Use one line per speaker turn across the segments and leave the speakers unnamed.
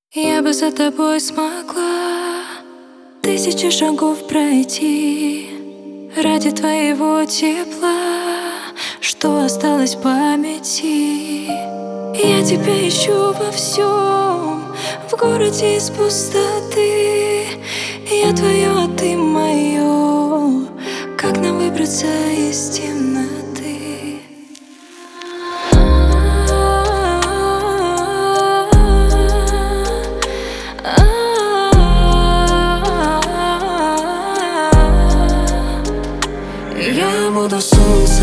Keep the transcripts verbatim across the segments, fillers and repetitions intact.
Я бы за тобой смогла тысячи шагов пройти ради твоего тепла, что осталось в памяти. Я тебя ищу во всем, в городе из пустоты. Я твое, а ты мое. Как нам выбраться из темноты? Я буду солнце,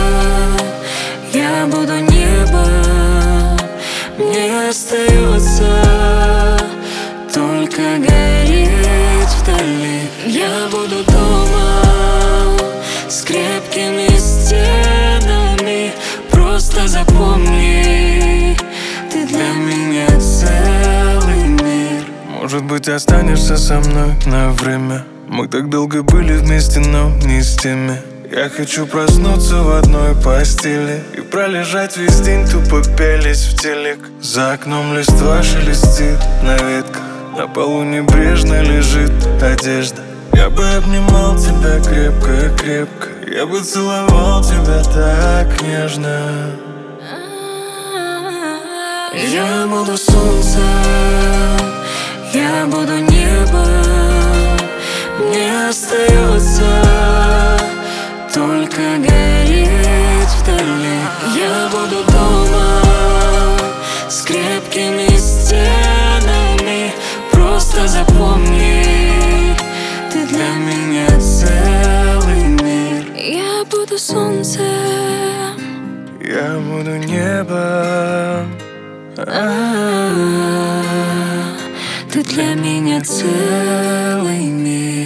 я буду небо. Мне остается только гореть вдали. Я буду дома с крепкими стенами. Просто запомни, ты для меня целый мир.
Может быть, останешься со мной на время. Мы так долго были вместе, но не с теми. Я хочу проснуться в одной постели и пролежать весь день, тупо пялись в телек. За окном листва шелестит на ветках, на полу небрежно лежит одежда. Я бы обнимал тебя крепко-крепко, я бы целовал тебя так нежно.
Я буду солнце, я буду небо. Мне остается только гореть вдали. Я буду дома с крепкими стенами. Просто запомни, ты для меня целый мир. Я буду солнцем,
я буду небом.
А-а-а, ты для меня целый мир.